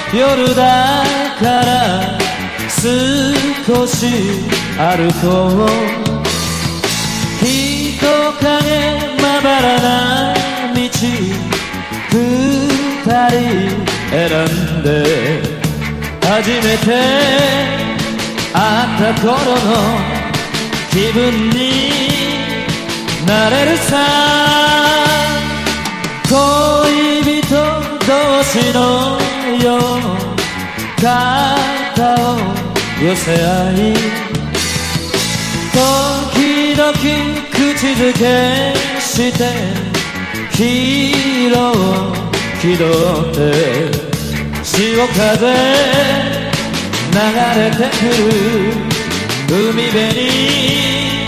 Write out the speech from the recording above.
夜だから少し歩こう。人影まばらな道、二人選んで初めて会った頃の気分になれるさ。恋人同士のよう肩を寄せ合い、時々口づけしてヒーローを気取って潮風流れてくる海辺に